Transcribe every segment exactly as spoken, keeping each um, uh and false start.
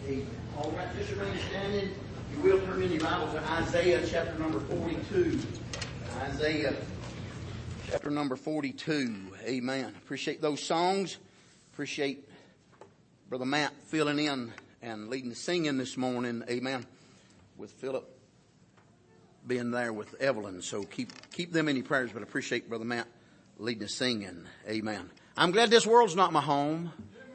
Amen. All right, just remain standing. You will turn in your Bible to Isaiah chapter number forty-two. Isaiah chapter number forty-two. Amen. Appreciate those songs. Appreciate Brother Matt filling in and leading the singing this morning. Amen. With Philip being there with Evelyn. So keep keep them in your prayers, but I appreciate Brother Matt leading the singing. Amen. I'm glad this world's not my home.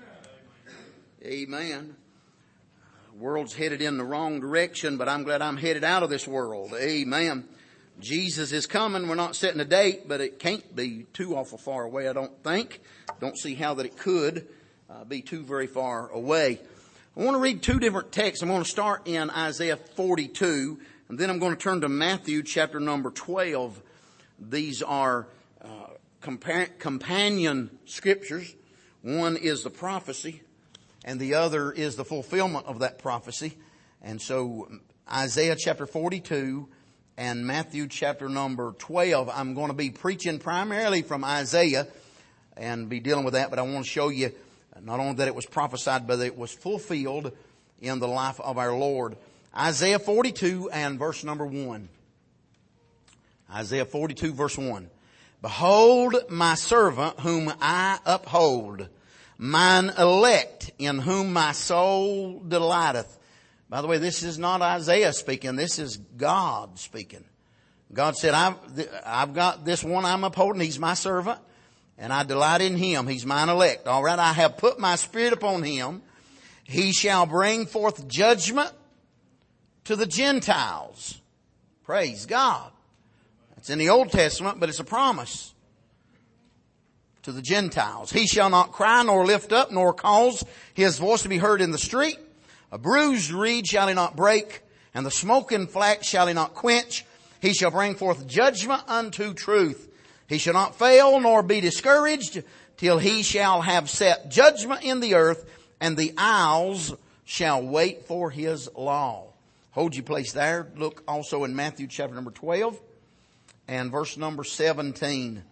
Amen. The world's headed in the wrong direction, but I'm glad I'm headed out of this world. Amen. Jesus is coming. We're not setting a date, but it can't be too awful far away, I don't think. Don't see how that it could uh, be too very far away. I want to read two different texts. I'm going to start in Isaiah forty-two, and then I'm going to turn to Matthew chapter number twelve. These are uh, compa- companion scriptures. One is the prophecy, and the other is the fulfillment of that prophecy. And so Isaiah chapter forty-two and Matthew chapter number twelve, I'm going to be preaching primarily from Isaiah and be dealing with that. But I want to show you not only that it was prophesied, but that it was fulfilled in the life of our Lord. Isaiah forty-two and verse number one. Isaiah forty-two verse one. Behold my servant whom I uphold, mine elect in whom my soul delighteth. By the way, this is not Isaiah speaking. This is God speaking. God said, I've, I've got this one I'm upholding. He's my servant and I delight in him. He's mine elect. All right. I have put my spirit upon him. He shall bring forth judgment to the Gentiles. Praise God. It's in the Old Testament, but it's a promise to the Gentiles. He shall not cry nor lift up nor cause his voice to be heard in the street. A bruised reed shall he not break, and the smoking flax shall he not quench. He shall bring forth judgment unto truth. He shall not fail nor be discouraged till he shall have set judgment in the earth, and the isles shall wait for his law. Hold your place there. Look also in Matthew chapter number twelve and verse number seventeen.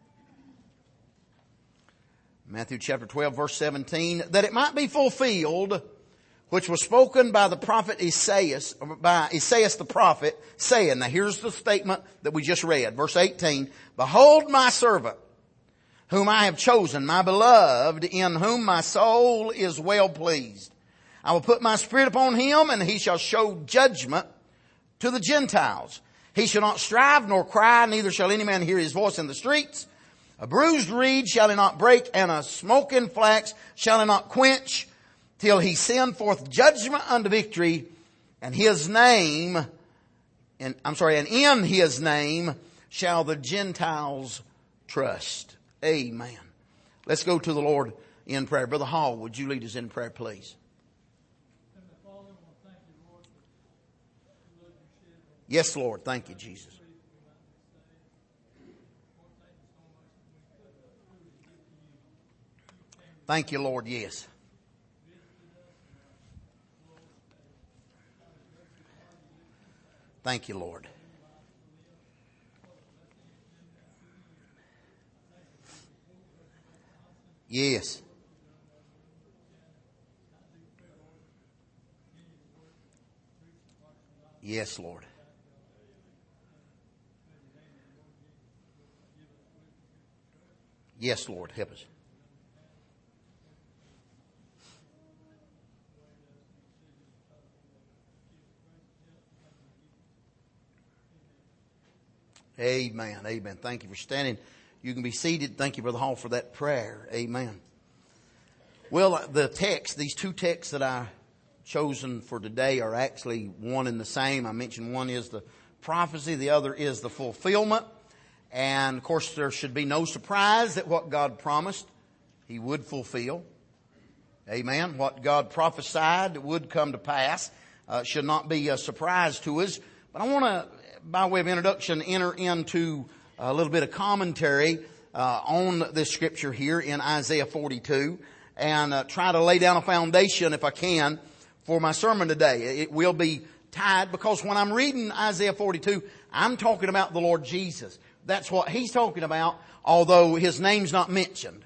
Matthew chapter twelve verse seventeen. That it might be fulfilled which was spoken by the prophet Isaiah, by Isaiah the prophet, saying, now here's the statement that we just read, verse eighteen, behold my servant, whom I have chosen, my beloved, in whom my soul is well pleased. I will put my spirit upon him, and he shall show judgment to the Gentiles. He shall not strive nor cry, neither shall any man hear his voice in the streets. A bruised reed shall he not break, and a smoking flax shall he not quench, till he send forth judgment unto victory, and his name, and I'm sorry, and in his name shall the Gentiles trust. Amen. Let's go to the Lord in prayer. Brother Hall, would you lead us in prayer, please? Yes, Lord. Thank you, Jesus. Thank you, Lord. Yes. Thank you, Lord. Yes. Yes, Lord. Yes, Lord. Help us. Amen. Amen. Thank you for standing. You can be seated. Thank you, Brother Hall, for that prayer. Amen. Well, the text, these two texts that I chosen for today are actually one and the same. I mentioned one is the prophecy, the other is the fulfillment. And of course, there should be no surprise that what God promised, He would fulfill. Amen. What God prophesied would come to pass. Uh, should not be a surprise to us. But I want to, by way of introduction, enter into a little bit of commentary uh, on this scripture here in Isaiah forty-two, and uh, try to lay down a foundation, if I can, for my sermon today. It will be tied, because when I'm reading Isaiah forty-two, I'm talking about the Lord Jesus. That's what He's talking about, although His name's not mentioned.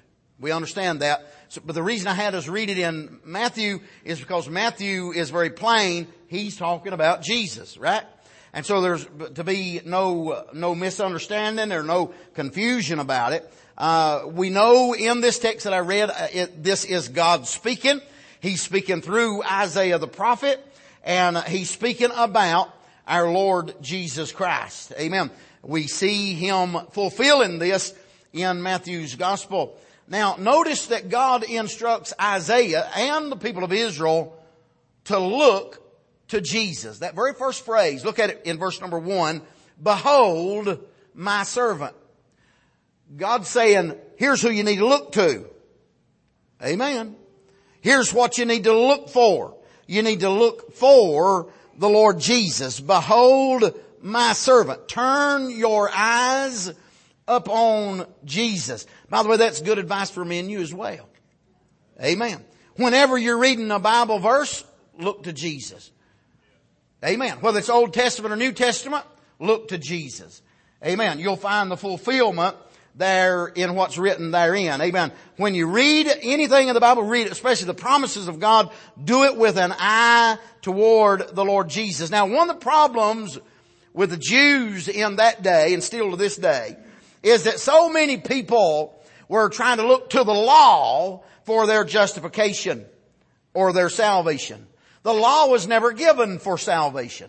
We understand that. So, but the reason I had us read it in Matthew is because Matthew is very plain. He's talking about Jesus, right? And so there's to be no, no misunderstanding or no confusion about it. Uh, we know in this text that I read, uh, it, this is God speaking. He's speaking through Isaiah the prophet, and he's speaking about our Lord Jesus Christ. Amen. We see him fulfilling this in Matthew's gospel. Now, notice that God instructs Isaiah and the people of Israel to look to Jesus. That very first phrase, look at it in verse number one. Behold my servant. God's saying, here's who you need to look to. Amen. Here's what you need to look for. You need to look for the Lord Jesus. Behold my servant. Turn your eyes upon Jesus. By the way, that's good advice for me and you as well. Amen. Whenever you're reading a Bible verse, look to Jesus. Amen. Whether it's Old Testament or New Testament, look to Jesus. Amen. You'll find the fulfillment there in what's written therein. Amen. When you read anything in the Bible, read it, especially the promises of God, do it with an eye toward the Lord Jesus. Now, one of the problems with the Jews in that day, and still to this day, is that so many people were trying to look to the law for their justification or their salvation. The law was never given for salvation.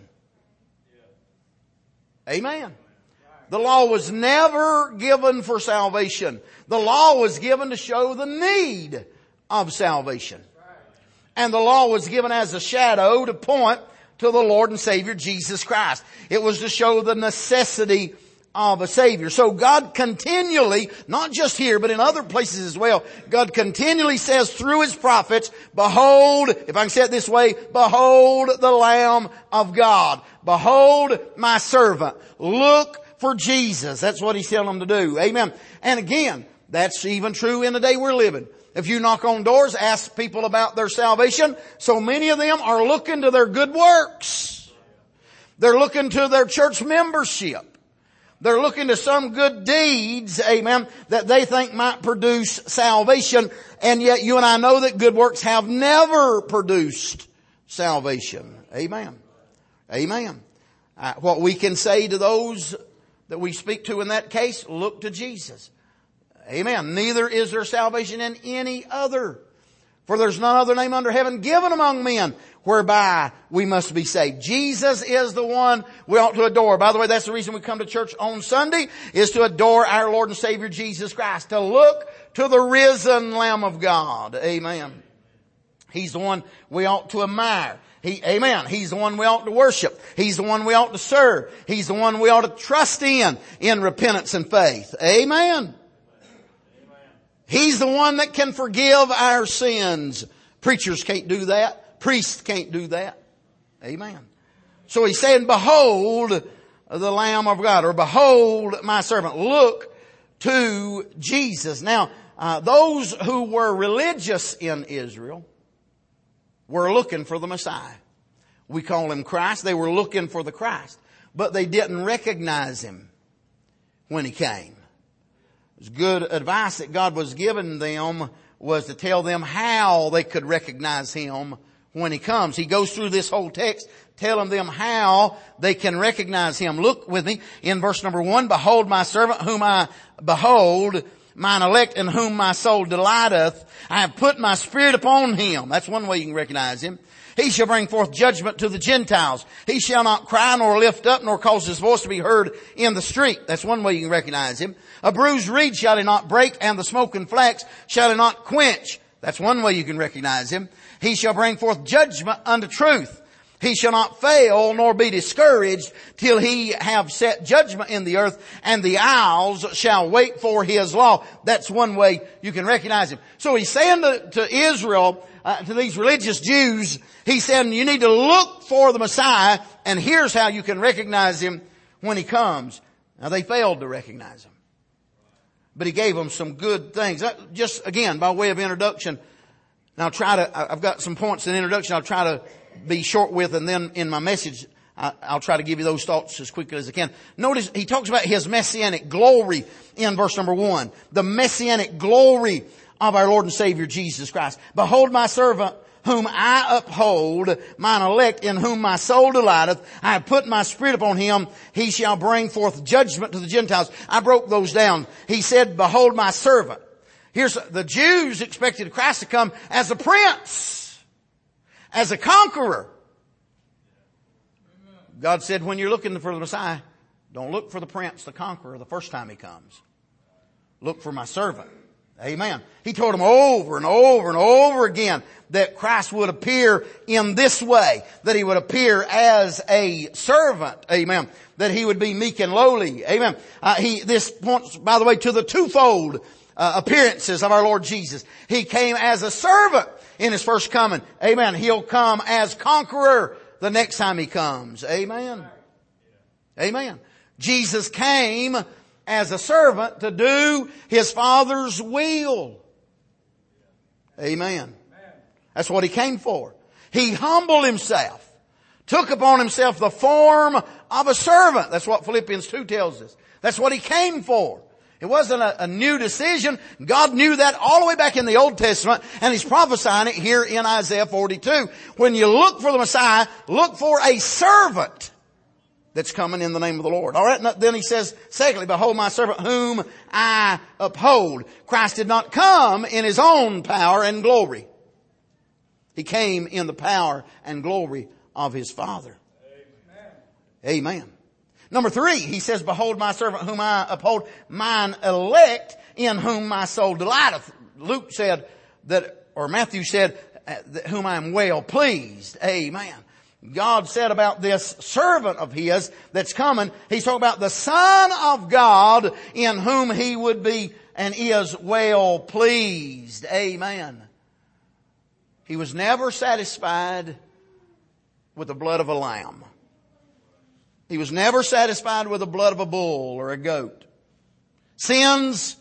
Amen. The law was never given for salvation. The law was given to show the need of salvation. And the law was given as a shadow to point to the Lord and Savior Jesus Christ. It was to show the necessity of a Savior. So God continually, not just here, but in other places as well, God continually says through His prophets, behold, if I can say it this way, behold the Lamb of God. Behold my servant. Look for Jesus. That's what He's telling them to do. Amen. And again, that's even true in the day we're living. If you knock on doors, ask people about their salvation, so many of them are looking to their good works. They're looking to their church membership. They're looking to some good deeds, amen, that they think might produce salvation. And yet you and I know that good works have never produced salvation. Amen. Amen. Uh, what we can say to those that we speak to in that case, look to Jesus. Amen. Neither is there salvation in any other. For there's none other name under heaven given among men whereby we must be saved. Jesus is the one we ought to adore. By the way, that's the reason we come to church on Sunday, is to adore our Lord and Savior Jesus Christ. To look to the risen Lamb of God. Amen. He's the one we ought to admire. He, amen. He's the one we ought to worship. He's the one we ought to serve. He's the one we ought to trust in, in repentance and faith. Amen. He's the one that can forgive our sins. Preachers can't do that. Priests can't do that. Amen. So He's saying, behold the Lamb of God, or behold my servant. Look to Jesus. Now, uh, those who were religious in Israel were looking for the Messiah. We call Him Christ. They were looking for the Christ, but they didn't recognize Him when He came. It was good advice that God was giving them, was to tell them how they could recognize Him when He comes. He goes through this whole text telling them how they can recognize Him. Look with me in verse number one. Behold my servant whom I behold, mine elect in whom my soul delighteth. I have put my spirit upon him. That's one way you can recognize Him. He shall bring forth judgment to the Gentiles. He shall not cry nor lift up nor cause His voice to be heard in the street. That's one way you can recognize Him. A bruised reed shall He not break, and the smoking flax shall He not quench. That's one way you can recognize Him. He shall bring forth judgment unto truth. He shall not fail nor be discouraged till He have set judgment in the earth, and the isles shall wait for His law. That's one way you can recognize Him. So He's saying to, to Israel, uh, to these religious Jews, He's saying you need to look for the Messiah, and here's how you can recognize Him when He comes. Now they failed to recognize Him, but He gave them some good things. Just again, by way of introduction, and I'll try to, I've got some points in introduction I'll try to be short with, and then in my message I'll try to give you those thoughts as quickly as I can. Notice He talks about His messianic glory in verse number one. The messianic glory of our Lord and Savior Jesus Christ. Behold my servant whom I uphold, mine elect in whom my soul delighteth. I have put my spirit upon him. He shall bring forth judgment to the Gentiles. I broke those down. He said, behold my servant. Here's, the Jews expected Christ to come as a prince, as a conqueror. God said, when you're looking for the Messiah, don't look for the prince, the conqueror, the first time he comes. Look for my servant. Amen. He told them over and over and over again that Christ would appear in this way, that he would appear as a servant. Amen. That he would be meek and lowly. Amen. Uh, he, this points, by the way, to the twofold uh, appearances of our Lord Jesus. He came as a servant in his first coming. Amen. He'll come as conqueror the next time he comes. Amen. Amen. Jesus came as a servant to do his Father's will. Amen. That's what he came for. He humbled himself, took upon himself the form of a servant. That's what Philippians two tells us. That's what he came for. It wasn't a, a new decision. God knew that all the way back in the Old Testament, and he's prophesying it here in Isaiah forty-two. When you look for the Messiah, look for a servant that's coming in the name of the Lord. All right. Then he says, secondly, behold my servant whom I uphold. Christ did not come in his own power and glory. He came in the power and glory of his Father. Amen. Amen. Number three, he says, behold my servant whom I uphold, mine elect in whom my soul delighteth. Luke said that, or Matthew said, whom I am well pleased. Amen. God said about this servant of his that's coming, he's talking about the Son of God in whom he would be and is well pleased. Amen. He was never satisfied with the blood of a lamb. He was never satisfied with the blood of a bull or a goat. Sin's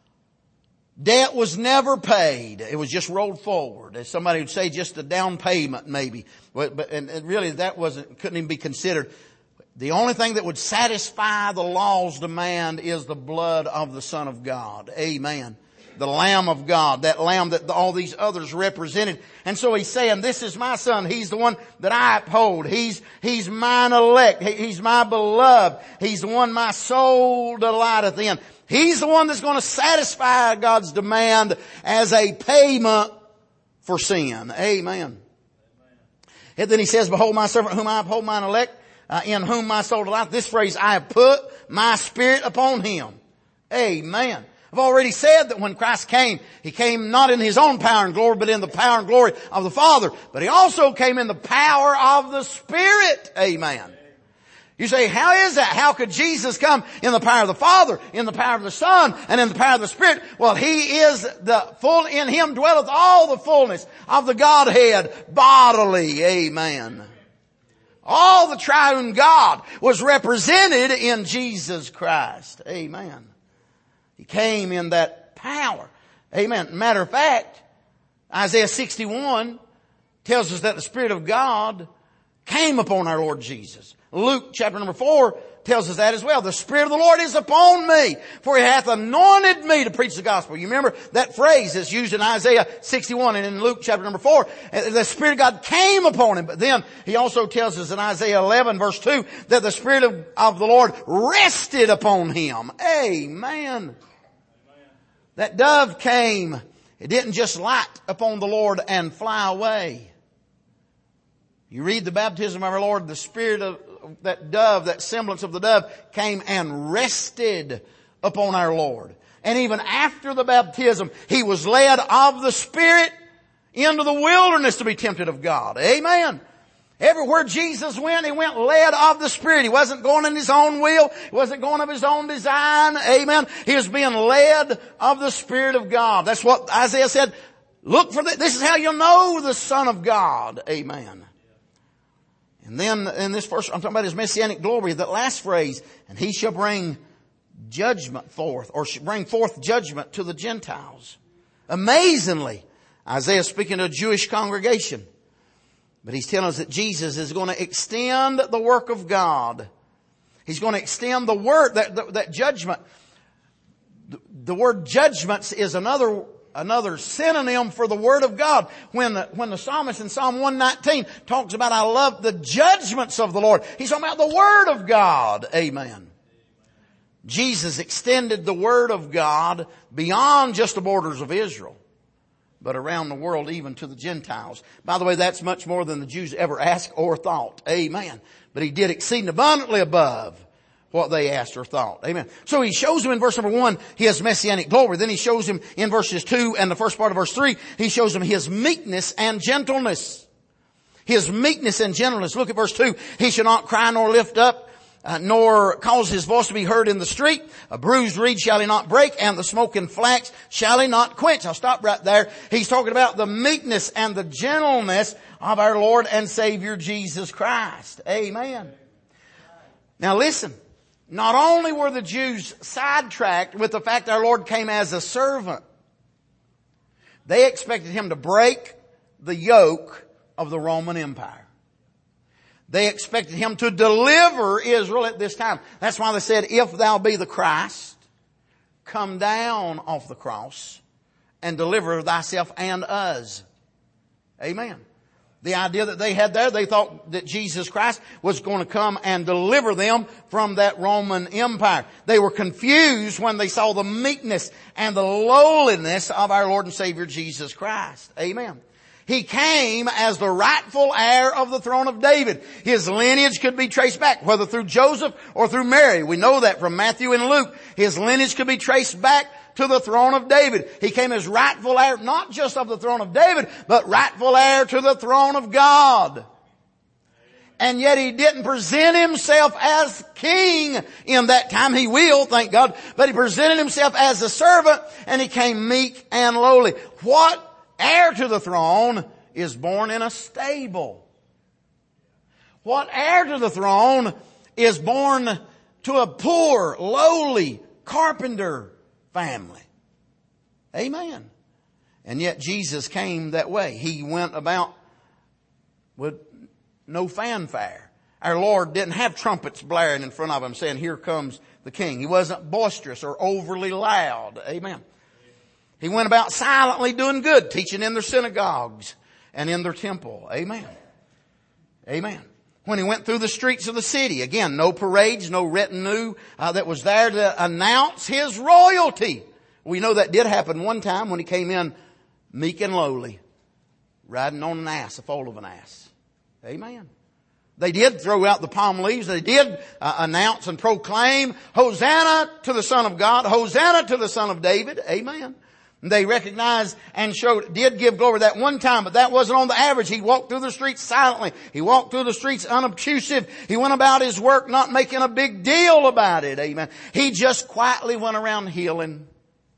debt was never paid. It was just rolled forward. As somebody would say, just a down payment maybe. But, but and, and really that wasn't, couldn't even be considered. The only thing that would satisfy the law's demand is the blood of the Son of God. Amen. The Lamb of God, that Lamb that all these others represented. And so he's saying, this is my Son. He's the one that I uphold. He's, he's mine elect. He, he's my beloved. He's the one my soul delighteth in. He's the one that's going to satisfy God's demand as a payment for sin. Amen. And then he says, behold my servant whom I uphold, mine elect, uh, in whom my soul delighteth. This phrase, I have put my spirit upon him. Amen. I've already said that when Christ came, he came not in his own power and glory, but in the power and glory of the Father. But he also came in the power of the Spirit. Amen. You say, how is that? How could Jesus come in the power of the Father, in the power of the Son, and in the power of the Spirit? Well, he is the full, in him dwelleth all the fullness of the Godhead bodily. Amen. All the triune God was represented in Jesus Christ. Amen. He came in that power. Amen. Matter of fact, Isaiah sixty-one tells us that the Spirit of God came upon our Lord Jesus. Luke chapter number four tells us that as well. The Spirit of the Lord is upon me, for he hath anointed me to preach the gospel. You remember that phrase that's used in Isaiah sixty-one and in Luke chapter number four. The Spirit of God came upon him. But then he also tells us in Isaiah eleven verse two that the Spirit of, of the Lord rested upon him. Amen. That dove came. It didn't just light upon the Lord and fly away. You read the baptism of our Lord, the Spirit of that dove, that semblance of the dove came and rested upon our Lord. And even after the baptism, he was led of the Spirit into the wilderness to be tempted of God. Amen. Everywhere Jesus went, he went led of the Spirit. He wasn't going in his own will. He wasn't going of his own design. Amen. He was being led of the Spirit of God. That's what Isaiah said. Look for this. This is how you'll know the Son of God. Amen. And then in this first, I'm talking about his messianic glory, that last phrase, and he shall bring judgment forth, or bring forth judgment to the Gentiles. Amazingly, Isaiah speaking to a Jewish congregation. But he's telling us that Jesus is going to extend the work of God. He's going to extend the word, that, that, that judgment. The, the word judgments is another another synonym for the Word of God. When the, when the psalmist in Psalm one nineteen talks about, I love the judgments of the Lord, he's talking about the Word of God. Amen. Jesus extended the Word of God beyond just the borders of Israel, but around the world, even to the Gentiles. By the way, that's much more than the Jews ever asked or thought. Amen. But he did exceeding abundantly above what they asked or thought. Amen. So he shows him in verse number one, his messianic glory. Then he shows him in verses two and the first part of verse three, he shows him his meekness and gentleness. His meekness and gentleness. Look at verse two. He shall not cry nor lift up, Uh, nor cause his voice to be heard in the street. A bruised reed shall he not break, and the smoking flax shall he not quench. I'll stop right there. He's talking about the meekness and the gentleness of our Lord and Savior Jesus Christ. Amen. Now listen, not only were the Jews sidetracked with the fact our Lord came as a servant, they expected him to break the yoke of the Roman Empire. They expected him to deliver Israel at this time. That's why they said, if thou be the Christ, come down off the cross and deliver thyself and us. Amen. The idea that they had there, they thought that Jesus Christ was going to come and deliver them from that Roman Empire. They were confused when they saw the meekness and the lowliness of our Lord and Savior Jesus Christ. Amen. He came as the rightful heir of the throne of David. His lineage could be traced back, whether through Joseph or through Mary. We know that from Matthew and Luke. His lineage could be traced back to the throne of David. He came as rightful heir, not just of the throne of David, but rightful heir to the throne of God. And yet he didn't present himself as king in that time. He will, thank God. But he presented himself as a servant, and he came meek and lowly. What heir to the throne is born in a stable? What heir to the throne is born to a poor, lowly carpenter family? Amen. And yet Jesus came that way. He went about with no fanfare. Our Lord didn't have trumpets blaring in front of him saying, here comes the king. He wasn't boisterous or overly loud. Amen. He went about silently doing good, teaching in their synagogues and in their temple. Amen. Amen. When he went through the streets of the city, again, no parades, no retinue uh, that was there to announce his royalty. We know that did happen one time when he came in meek and lowly, riding on an ass, a foal of an ass. Amen. They did throw out the palm leaves. They did uh, announce and proclaim, Hosanna to the Son of God, Hosanna to the Son of David. Amen. They recognized and showed, did give glory that one time, but that wasn't on the average. He walked through the streets silently. He walked through the streets unobtrusive. He went about his work not making a big deal about it. Amen. He just quietly went around healing,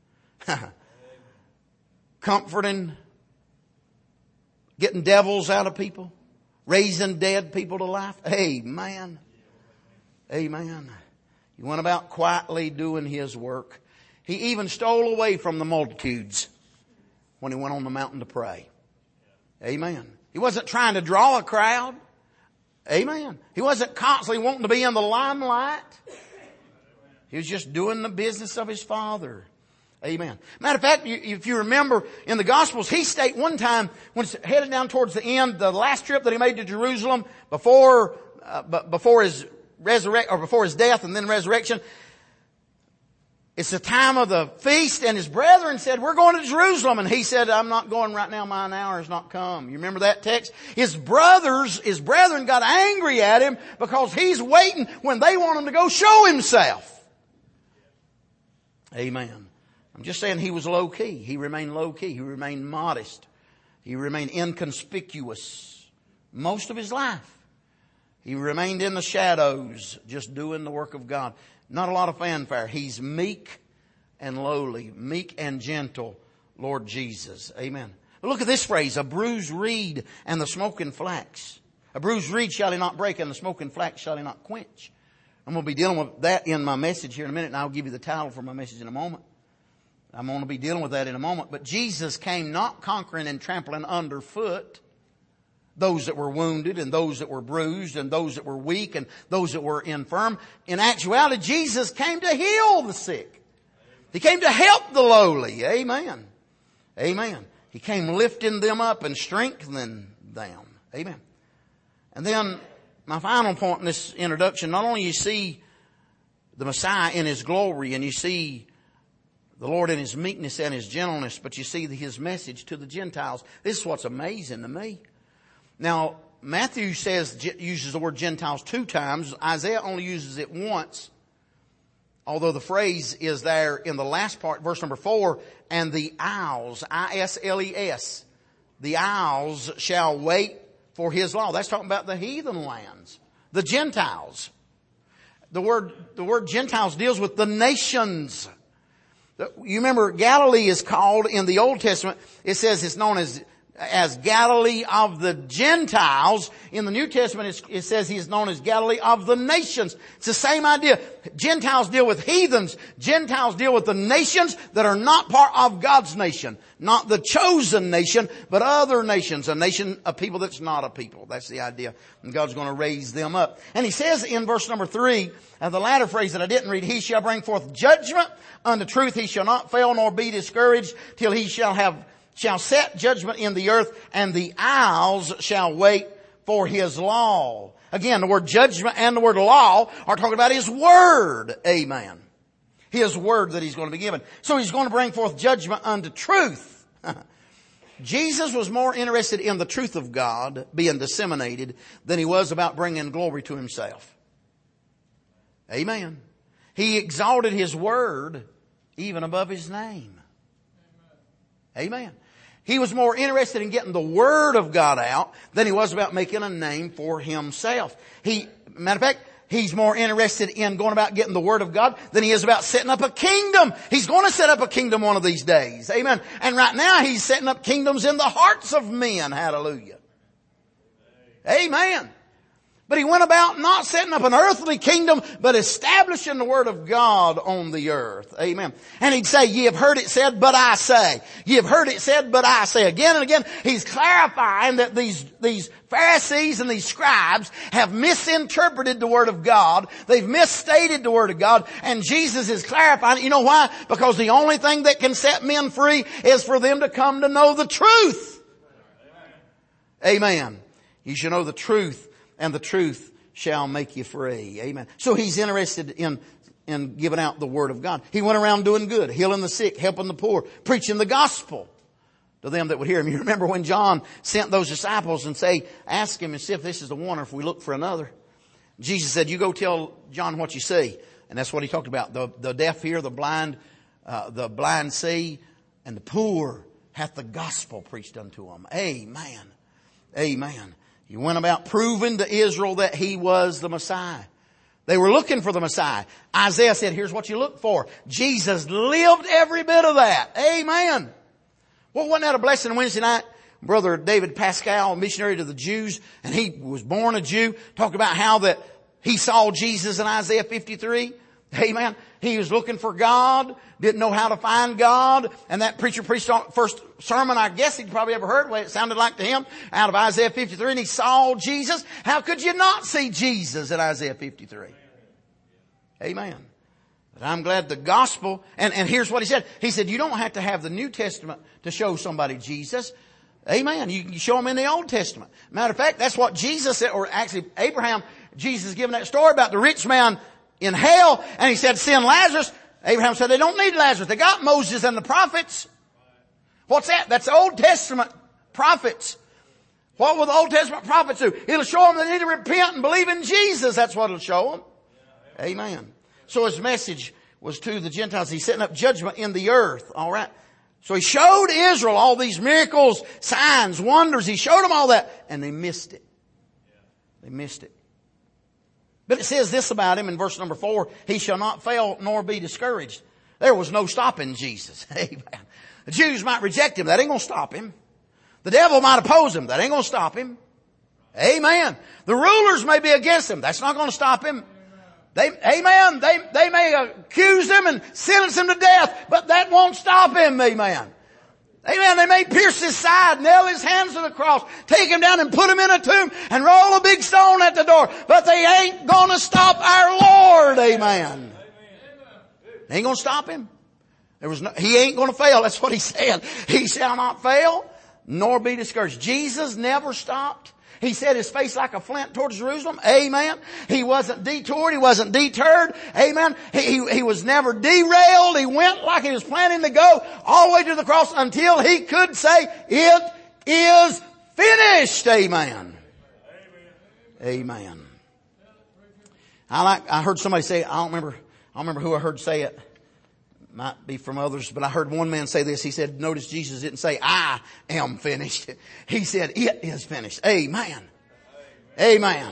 comforting, getting devils out of people, raising dead people to life. Amen. Amen. He went about quietly doing his work. He even stole away from the multitudes when he went on the mountain to pray. Amen. He wasn't trying to draw a crowd. Amen. He wasn't constantly wanting to be in the limelight. He was just doing the business of his Father. Amen. Matter of fact, if you remember in the Gospels, he stayed one time when he's headed down towards the end, the last trip that he made to Jerusalem before, uh, before his resurrection, or before his death and then resurrection. It's the time of the feast, and his brethren said, we're going to Jerusalem. And he said, I'm not going right now. Mine hour has not come. You remember that text? His brothers, his brethren got angry at him because he's waiting when they want him to go show himself. Amen. I'm just saying he was low key. He remained low key. He remained modest. He remained inconspicuous most of his life. He remained in the shadows, just doing the work of God. Not a lot of fanfare. He's meek and lowly, meek and gentle, Lord Jesus. Amen. But look at this phrase, a bruised reed and the smoking flax. A bruised reed shall he not break, and the smoking flax shall he not quench. I'm going to be dealing with that in my message here in a minute, and I'll give you the title for my message in a moment. I'm going to be dealing with that in a moment. But Jesus came not conquering and trampling underfoot those that were wounded and those that were bruised and those that were weak and those that were infirm. In actuality, Jesus came to heal the sick. He came to help the lowly. Amen. Amen. He came lifting them up and strengthening them. Amen. And then my final point in this introduction, not only you see the Messiah in His glory and you see the Lord in His meekness and His gentleness, but you see His message to the Gentiles. This is what's amazing to me. Now, Matthew says, uses the word Gentiles two times. Isaiah only uses it once. Although the phrase is there in the last part, verse number four, and the isles, I S L E S, the isles shall wait for His law. That's talking about the heathen lands, the Gentiles. The word, the word Gentiles deals with the nations. You remember Galilee is called in the Old Testament, it says it's known as as Galilee of the Gentiles. In the New Testament, it says He's known as Galilee of the nations. It's the same idea. Gentiles deal with heathens. Gentiles deal with the nations that are not part of God's nation. Not the chosen nation, but other nations. A nation of people that's not a people. That's the idea. And God's going to raise them up. And He says in verse number three, and the latter phrase that I didn't read, He shall bring forth judgment unto truth. He shall not fail nor be discouraged till He shall have shall set judgment in the earth, and the isles shall wait for His law. Again, the word judgment and the word law are talking about His word. Amen. His word that He's going to be given. So He's going to bring forth judgment unto truth. Jesus was more interested in the truth of God being disseminated than He was about bringing glory to Himself. Amen. He exalted His word even above His name. Amen. He was more interested in getting the Word of God out than He was about making a name for Himself. He, matter of fact, He's more interested in going about getting the Word of God than He is about setting up a kingdom. He's going to set up a kingdom one of these days. Amen. And right now He's setting up kingdoms in the hearts of men. Hallelujah. Amen. But He went about not setting up an earthly kingdom, but establishing the Word of God on the earth. Amen. And He'd say, ye have heard it said, but I say. Ye have heard it said, but I say. Again and again, He's clarifying that these, these Pharisees and these scribes have misinterpreted the Word of God. They've misstated the Word of God. And Jesus is clarifying. You know why? Because the only thing that can set men free is for them to come to know the truth. Amen. You should know the truth, and the truth shall make you free. Amen. So He's interested in, in giving out the Word of God. He went around doing good, healing the sick, helping the poor, preaching the gospel to them that would hear Him. You remember when John sent those disciples and say, ask him and see if this is the one or if we look for another. Jesus said, you go tell John what you see. And that's what He talked about. The, the deaf hear, the blind, uh, the blind see, and the poor hath the gospel preached unto them. Amen. Amen. He went about proving to Israel that He was the Messiah. They were looking for the Messiah. Isaiah said, here's what you look for. Jesus lived every bit of that. Amen. Well, wasn't that a blessing Wednesday night? Brother David Pascal, a missionary to the Jews, and he was born a Jew, talked about how that he saw Jesus in Isaiah fifty-three. Amen. He was looking for God, didn't know how to find God, and that preacher preached on first sermon I guess he'd probably ever heard, the way it sounded like to him, out of Isaiah fifty-three, and he saw Jesus. How could you not see Jesus in Isaiah fifty-three? Amen. But I'm glad the gospel, and, and here's what he said. He said, you don't have to have the New Testament to show somebody Jesus. Amen. You can show them in the Old Testament. Matter of fact, that's what Jesus said, or actually Abraham, Jesus giving that story about the rich man in hell, and He said, send Lazarus. Abraham said, they don't need Lazarus. They got Moses and the prophets. What's that? That's the Old Testament prophets. What will the Old Testament prophets do? It'll show them they need to repent and believe in Jesus. That's what it'll show them. Amen. So His message was to the Gentiles. He's setting up judgment in the earth. All right. So He showed Israel all these miracles, signs, wonders. He showed them all that, and they missed it. They missed it. But it says this about Him in verse number four, He shall not fail nor be discouraged. There was no stopping Jesus. Amen. The Jews might reject Him. That ain't going to stop Him. The devil might oppose Him. That ain't going to stop Him. Amen. The rulers may be against Him. That's not going to stop Him. They, amen. They, they may accuse Him and sentence Him to death, but that won't stop Him. Amen. Amen. They may pierce His side, nail His hands to the cross, take Him down and put Him in a tomb and roll a big stone at the door. But they ain't gonna stop our Lord. Amen. They ain't gonna stop Him. There was no, he ain't going to fail. That's what he said. He shall not fail, nor be discouraged. Jesus never stopped. He set his face like a flint towards Jerusalem. Amen. He wasn't detoured. He wasn't deterred. Amen. He, he, he was never derailed. He went like he was planning to go all the way to the cross until he could say, it is finished. Amen. Amen. I like, I heard somebody say, I don't remember, I don't remember who I heard say it. Might be from others, but I heard one man say this. He said, notice Jesus didn't say, I am finished. He said, it is finished. Amen. Amen.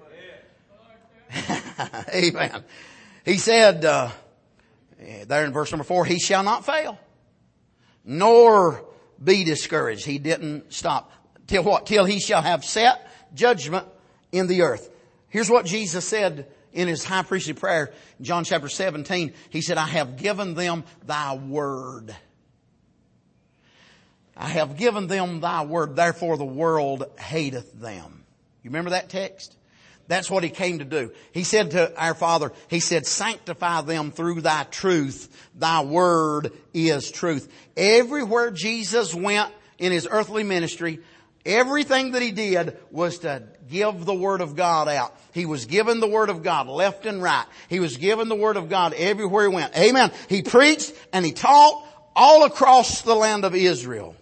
Amen. He said, uh, there in verse number four, he shall not fail, nor be discouraged. He didn't stop. Till what? Till he shall have set judgment in the earth. Here's what Jesus said in his high priestly prayer, in John chapter seventeen, he said, I have given them thy word. I have given them thy word, therefore the world hateth them. You remember that text? That's what he came to do. He said to our Father, he said, sanctify them through thy truth. Thy word is truth. Everywhere Jesus went in his earthly ministry, everything that he did was to give the Word of God out. He was given the Word of God left and right. He was given the Word of God everywhere he went. Amen. He preached and he taught all across the land of Israel.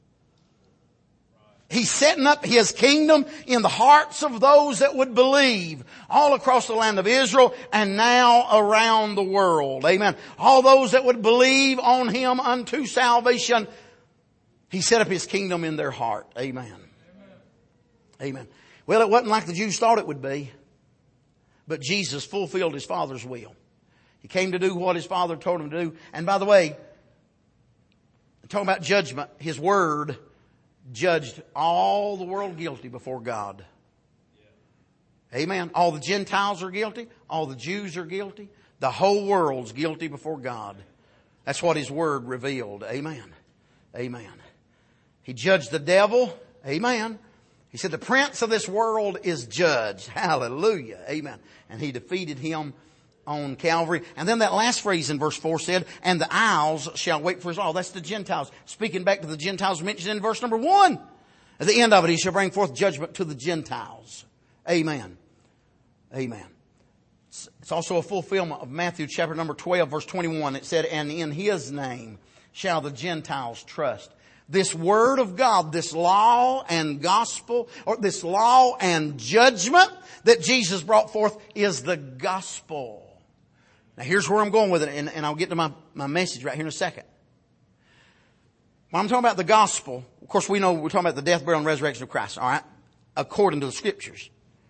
He's setting up his kingdom in the hearts of those that would believe all across the land of Israel and now around the world. Amen. All those that would believe on him unto salvation. He set up his kingdom in their heart. Amen. Amen. Amen. Well, it wasn't like the Jews thought it would be. But Jesus fulfilled his Father's will. He came to do what his Father told him to do. And by the way, talking about judgment, his word judged all the world guilty before God. Amen. All the Gentiles are guilty. All the Jews are guilty. The whole world's guilty before God. That's what his word revealed. Amen. Amen. He judged the devil. Amen. He said the prince of this world is judged. Hallelujah. Amen. And he defeated him on Calvary. And then that last phrase in verse four said, and the isles shall wait for his law. That's the Gentiles. Speaking back to the Gentiles mentioned in verse number one. At the end of it, he shall bring forth judgment to the Gentiles. Amen. Amen. It's also a fulfillment of Matthew chapter number twelve, verse twenty-one. It said, and in his name shall the Gentiles trust. This word of God, this law and gospel, or this law and judgment that Jesus brought forth is the gospel. Now here's where I'm going with it, and, and I'll get to my, my message right here in a second. When I'm talking about the gospel, of course we know we're talking about the death, burial, and resurrection of Christ, alright? According to the scriptures.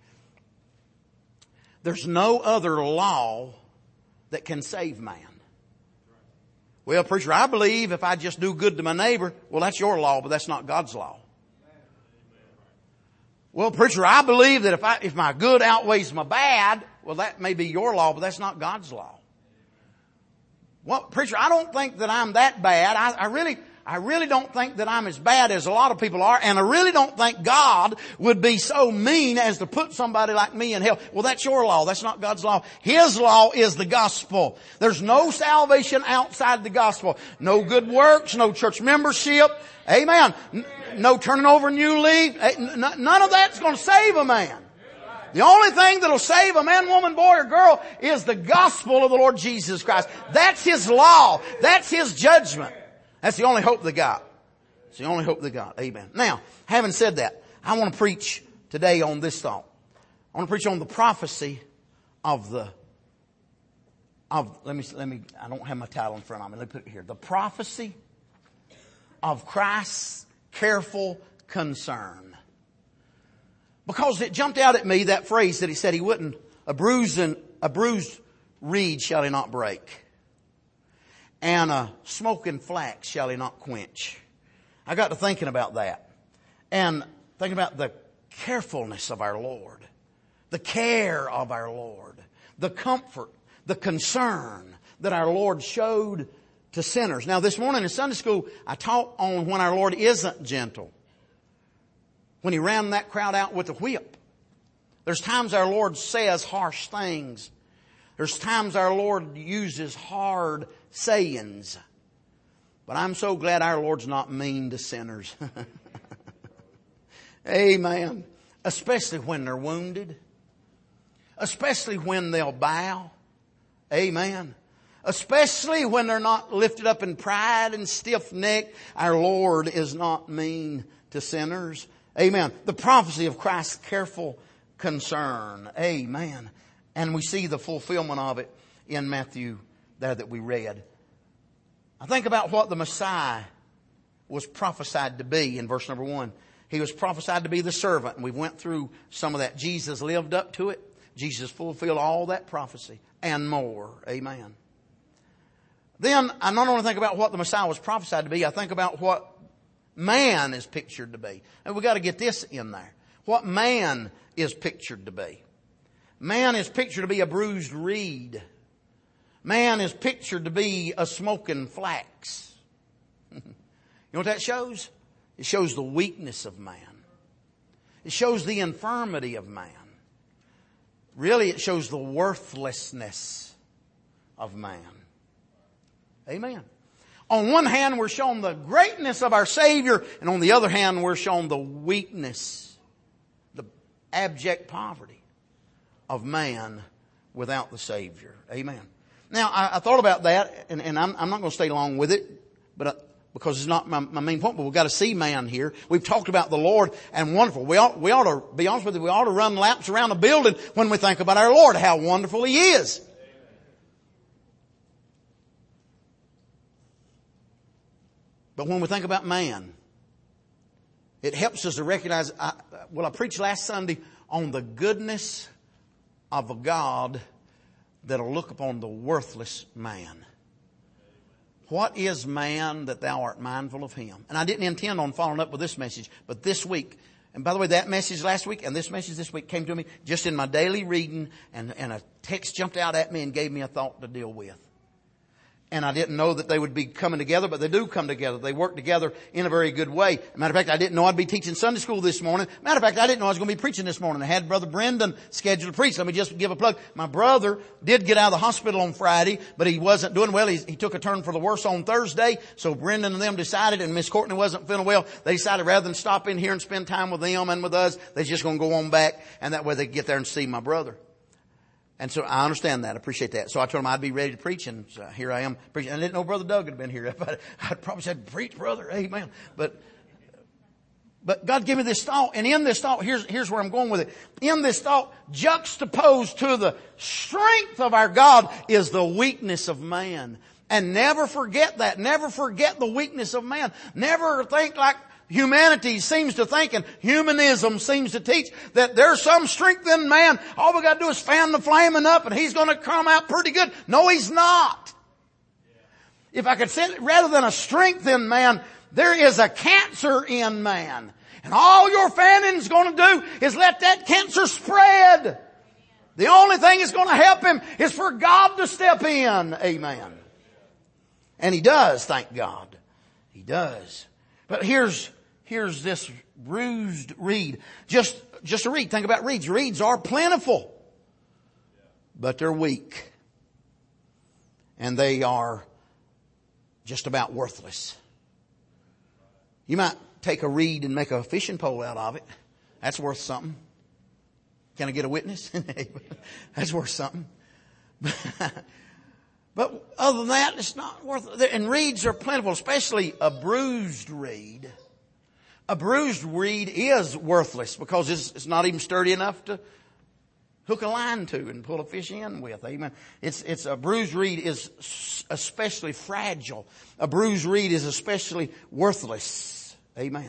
There's no other law that can save man. Well, preacher, I believe if I just do good to my neighbor, well, that's your law, but that's not God's law. Well, preacher, I believe that if I, if my good outweighs my bad, well, that may be your law, but that's not God's law. Well, preacher, I don't think that I'm that bad. I, I really, I really don't think that I'm as bad as a lot of people are, and I really don't think God would be so mean as to put somebody like me in hell. Well, that's your law. That's not God's law. His law is the gospel. There's no salvation outside the gospel. No good works, no church membership. Amen. No turning over a new leaf. None of that's going to save a man. The only thing that'll save a man, woman, boy, or girl is the gospel of the Lord Jesus Christ. That's His law. That's His judgment. That's the only hope they got. It's the only hope they got. Amen. Now, having said that, I want to preach today on this thought. I want to preach on the prophecy of the, of, let me, let me, I don't have my title in front of me. Let me put it here. The prophecy of Christ's careful concern. Because it jumped out at me, that phrase that he said he wouldn't, a bruised and, a bruised reed shall he not break. And a smoking flax shall he not quench. I got to thinking about that. And thinking about the carefulness of our Lord. The care of our Lord. The comfort, the concern that our Lord showed to sinners. Now this morning in Sunday school, I taught on when our Lord isn't gentle. When He ran that crowd out with a whip. There's times our Lord says harsh things. There's times our Lord uses hard sayings. But I'm so glad our Lord's not mean to sinners. Amen. Especially when they're wounded. Especially when they'll bow. Amen. Especially when they're not lifted up in pride and stiff neck. Our Lord is not mean to sinners. Amen. The prophecy of Christ's careful concern. Amen. And we see the fulfillment of it in Matthew there that we read. I think about what the Messiah was prophesied to be in verse number one. He was prophesied to be the servant. And we went through some of that. Jesus lived up to it. Jesus fulfilled all that prophecy and more. Amen. Then I not only think about what the Messiah was prophesied to be, I think about what man is pictured to be. And we've got to get this in there. What man is pictured to be. Man is pictured to be a bruised reed. Man is pictured to be a smoking flax. You know what that shows? It shows the weakness of man. It shows the infirmity of man. Really, it shows the worthlessness of man. Amen. On one hand, we're shown the greatness of our Savior, and on the other hand, we're shown the weakness, the abject poverty of man without the Savior. Amen. Now, I, I thought about that, and, and I'm, I'm not going to stay long with it, but uh, because it's not my, my main point. But we've got to see man here. We've talked about the Lord, and wonderful. We ought, we ought to be honest with you. We ought to run laps around a building when we think about our Lord, how wonderful He is. But when we think about man, it helps us to recognize, I, well, I preached last Sunday on the goodness of a God that'll look upon the worthless man. What is man that thou art mindful of him? And I didn't intend on following up with this message, but this week, and by the way, that message last week and this message this week came to me just in my daily reading, and, and a text jumped out at me and gave me a thought to deal with. And I didn't know that they would be coming together, but they do come together. They work together in a very good way. Matter of fact, I didn't know I'd be teaching Sunday school this morning. Matter of fact, I didn't know I was going to be preaching this morning. I had Brother Brendan scheduled to preach. Let me just give a plug. My brother did get out of the hospital on Friday, but he wasn't doing well. He, he took a turn for the worse on Thursday. So Brendan and them decided, and Miss Courtney wasn't feeling well, they decided rather than stop in here and spend time with them and with us, they're just going to go on back, and that way they could get there and see my brother. And so I understand that. I appreciate that. So I told him I'd be ready to preach, and so here I am preaching. I didn't know Brother Doug had been here. I'd probably said, preach, brother. Amen. But, but God gave me this thought. And in this thought, here's, here's where I'm going with it. In this thought, juxtaposed to the strength of our God is the weakness of man. And never forget that. Never forget the weakness of man. Never think like humanity seems to think, and humanism seems to teach, that there's some strength in man. All we got to do is fan the flaming up and he's going to come out pretty good. No, he's not. If I could say it, rather than a strength in man, there is a cancer in man. And all your fanning's going to do is let that cancer spread. The only thing that's going to help him is for God to step in. Amen. And He does, thank God. He does. But here's, here's this bruised reed. Just, just a reed. Think about reeds. Reeds are plentiful, but they're weak. And they are just about worthless. You might take a reed and make a fishing pole out of it. That's worth something. Can I get a witness? That's worth something. But other than that, it's not worth it. And reeds are plentiful, especially a bruised reed. A bruised reed is worthless because it's, it's not even sturdy enough to hook a line to and pull a fish in with. Amen. It's, it's a bruised reed is especially fragile. A bruised reed is especially worthless. Amen.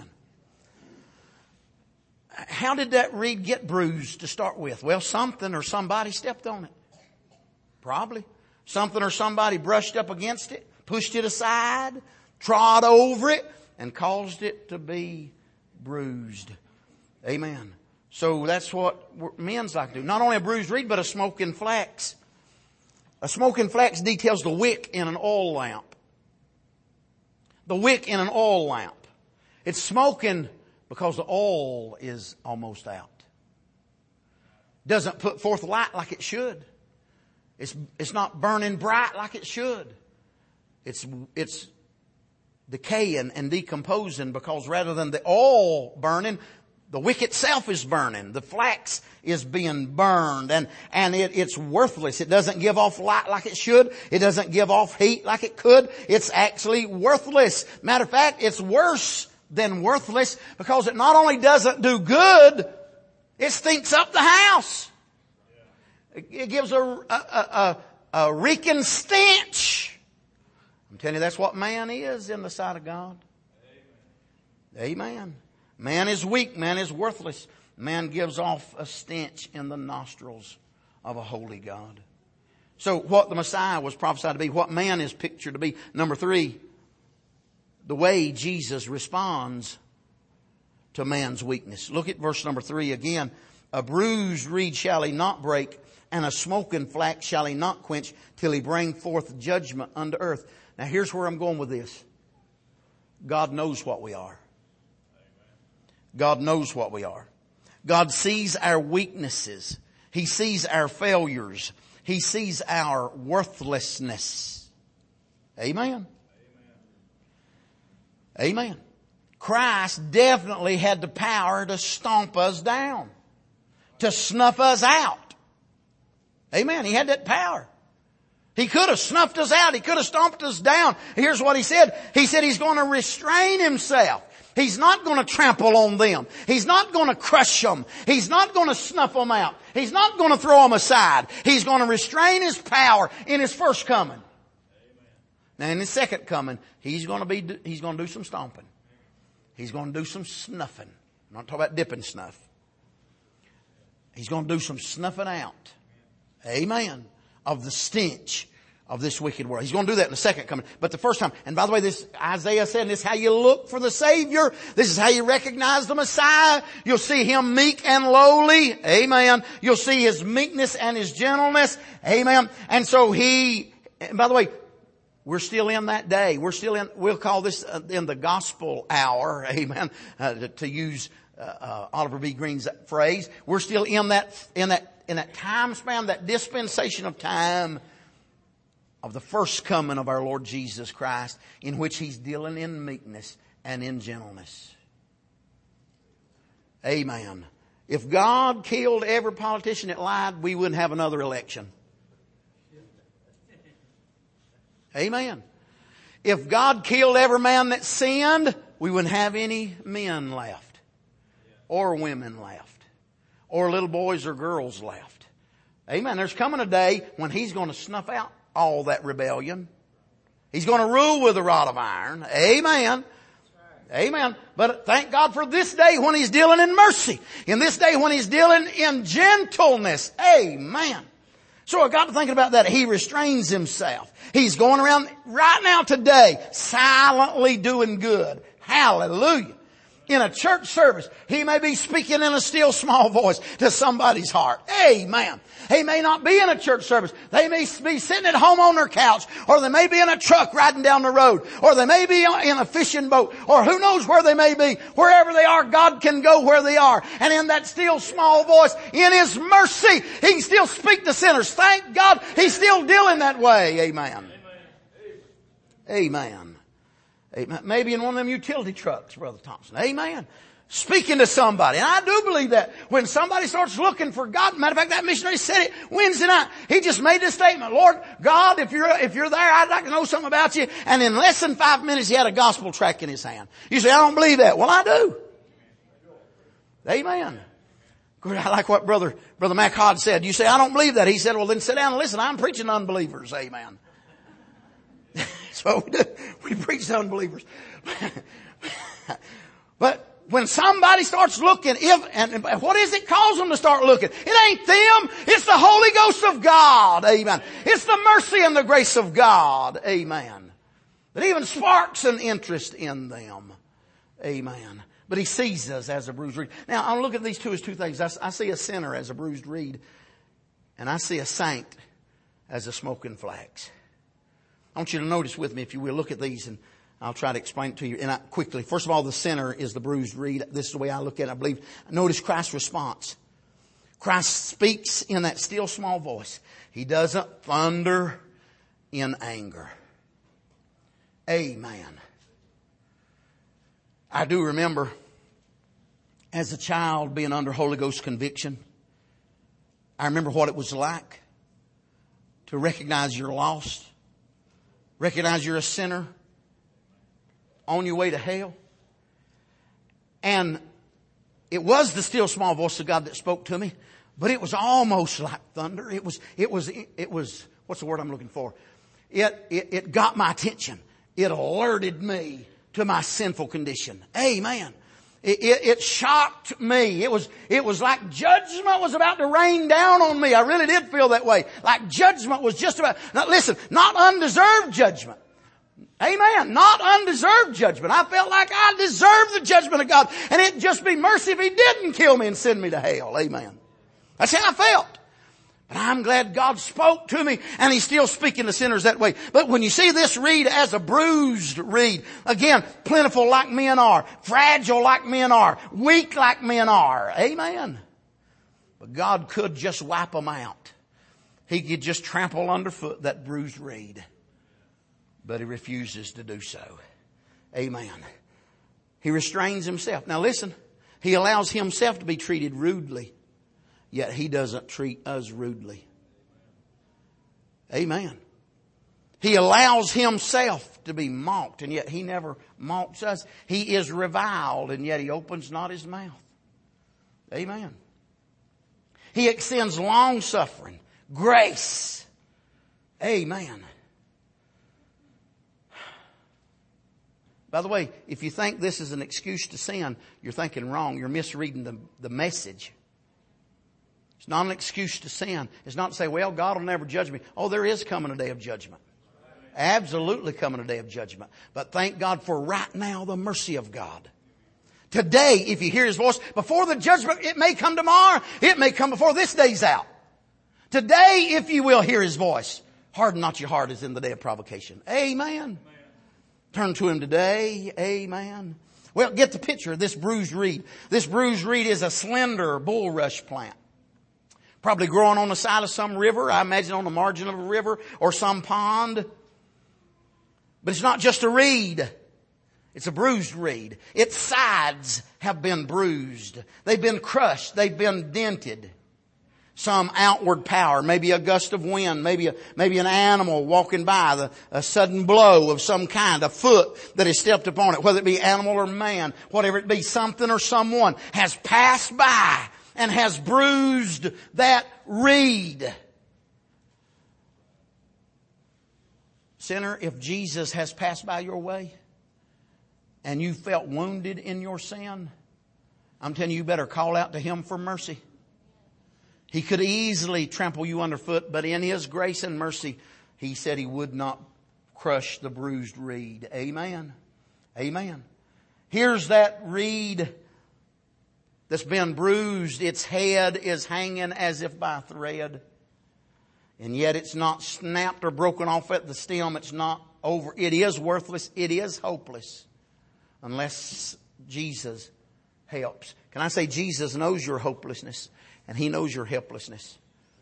How did that reed get bruised to start with? Well, something or somebody stepped on it. Probably. Something or somebody brushed up against it, pushed it aside, trod over it, and caused it to be bruised. Amen. So that's what men's like to do. Not only a bruised reed, but a smoking flax. A smoking flax details the wick in an oil lamp. The wick in an oil lamp. It's smoking because the oil is almost out. Doesn't put forth light like it should. It's, it's not burning bright like it should. It's, it's decaying and decomposing, because rather than the oil burning, the wick itself is burning. The flax is being burned, and, and it, it's worthless. It doesn't give off light like it should. It doesn't give off heat like it could. It's actually worthless. Matter of fact, it's worse than worthless, because it not only doesn't do good, it stinks up the house. It, it gives a, a, a, a reeking stench. I'm telling you, that's what man is in the sight of God. Amen. Amen. Man is weak. Man is worthless. Man gives off a stench in the nostrils of a holy God. So what the Messiah was prophesied to be, what man is pictured to be. Number three, the way Jesus responds to man's weakness. Look at verse number three again. A bruised reed shall he not break, and a smoking flax shall he not quench, till he bring forth judgment unto earth. Now here's where I'm going with this. God knows what we are. God knows what we are. God sees our weaknesses. He sees our failures. He sees our worthlessness. Amen. Amen. Amen. Christ definitely had the power to stomp us down, to snuff us out. Amen. He had that power. He could have snuffed us out. He could have stomped us down. Here's what he said. He said he's going to restrain himself. He's not going to trample on them. He's not going to crush them. He's not going to snuff them out. He's not going to throw them aside. He's going to restrain his power in his first coming. Amen. Now in his second coming, he's going to be, he's going to do some stomping. He's going to do some snuffing. I'm not talking about dipping snuff. He's going to do some snuffing out. Amen. Of the stench of this wicked world. He's going to do that in the second coming. But the first time, and by the way, this Isaiah said, this is how you look for the Savior. This is how you recognize the Messiah. You'll see him meek and lowly. Amen. You'll see his meekness and his gentleness. Amen. And so he, and by the way, we're still in that day. We're still in, we'll call this uh, in the gospel hour. Amen. Uh, to, to use uh, uh, Oliver B. Green's phrase. We're still in that, in that, in that time span, that dispensation of time of the first coming of our Lord Jesus Christ, in which he's dealing in meekness and in gentleness. Amen. If God killed every politician that lied, we wouldn't have another election. Amen. If God killed every man that sinned, we wouldn't have any men left, or women left, or little boys or girls left. Amen. There's coming a day when he's going to snuff out all that rebellion. He's going to rule with a rod of iron. Amen. Amen. But thank God for this day when he's dealing in mercy. In this day when he's dealing in gentleness. Amen. So I got to thinking about that. He restrains himself. He's going around right now today silently doing good. Hallelujah. In a church service, he may be speaking in a still small voice to somebody's heart. Amen. He may not be in a church service. They may be sitting at home on their couch, or they may be in a truck riding down the road, or they may be in a fishing boat, or who knows where they may be. Wherever they are, God can go where they are. And in that still small voice, in his mercy, he can still speak to sinners. Thank God he's still dealing that way. Amen. Amen. Amen. Maybe in one of them utility trucks, Brother Thompson. Amen. Speaking to somebody. And I do believe that when somebody starts looking for God, matter of fact, that missionary said it Wednesday night. He just made this statement. Lord, God, if you're, if you're there, I'd like to know something about you. And in less than five minutes, he had a gospel tract in his hand. You say, I don't believe that. Well, I do. Amen. I like what Brother, Brother Mac Hod said. You say, I don't believe that. He said, well, then sit down and listen. I'm preaching to unbelievers. Amen. That's what we do. We preach to unbelievers. But when somebody starts looking, if, and what is it cause them to start looking? It ain't them. It's the Holy Ghost of God. Amen. It's the mercy and the grace of God. Amen. That even sparks an interest in them. Amen. But he sees us as a bruised reed. Now, I look at these two as two things. I, I see a sinner as a bruised reed, and I see a saint as a smoking flax. I want you to notice with me, if you will, look at these, and I'll try to explain it to you and I, quickly. First of all, the sinner is the bruised reed. This is the way I look at it, I believe. Notice Christ's response. Christ speaks in that still small voice. He doesn't thunder in anger. Amen. I do remember as a child being under Holy Ghost conviction. I remember what it was like to recognize you're lost. Recognize you're a sinner on your way to hell. And it was the still small voice of God that spoke to me, but it was almost like thunder. It was, it was, it was, what's the word I'm looking for? It, it, it got my attention. It alerted me to my sinful condition. Amen. It, it, it shocked me. It was, it was like judgment was about to rain down on me. I really did feel that way. Like judgment was just about, now listen, not undeserved judgment. Amen. Not undeserved judgment. I felt like I deserved the judgment of God. And it'd just be mercy if He didn't kill me and send me to hell. Amen. That's how I felt. But I'm glad God spoke to me, and He's still speaking to sinners that way. But when you see this reed as a bruised reed, again, plentiful like men are, fragile like men are, weak like men are. Amen. But God could just wipe them out. He could just trample underfoot that bruised reed. But He refuses to do so. Amen. He restrains Himself. Now listen, He allows Himself to be treated rudely. Yet He doesn't treat us rudely. Amen. He allows Himself to be mocked, and yet He never mocks us. He is reviled, and yet He opens not His mouth. Amen. He extends long suffering, grace. Amen. By the way, if you think this is an excuse to sin, you're thinking wrong. You're misreading the, the message. It's not an excuse to sin. It's not to say, well, God will never judge me. Oh, there is coming a day of judgment. Absolutely coming a day of judgment. But thank God for right now the mercy of God. Today, if you hear His voice, before the judgment, it may come tomorrow. It may come before this day's out. Today, if you will hear His voice, harden not your heart as in the day of provocation. Amen. Amen. Turn to Him today. Amen. Well, get the picture of this bruised reed. This bruised reed is a slender bulrush plant. Probably growing on the side of some river. I imagine on the margin of a river or some pond. But it's not just a reed. It's a bruised reed. Its sides have been bruised. They've been crushed. They've been dented. Some outward power, maybe a gust of wind, maybe a, maybe an animal walking by, the, a sudden blow of some kind, a foot that has stepped upon it, whether it be animal or man, whatever it be, something or someone has passed by and has bruised that reed. Sinner, if Jesus has passed by your way and you felt wounded in your sin, I'm telling you, you better call out to Him for mercy. He could easily trample you underfoot, but in His grace and mercy, He said He would not crush the bruised reed. Amen. Amen. Here's that reed that's been bruised. Its head is hanging as if by a thread. And yet it's not snapped or broken off at the stem. It's not over. It is worthless. It is hopeless. Unless Jesus helps. Can I say Jesus knows your hopelessness and He knows your helplessness.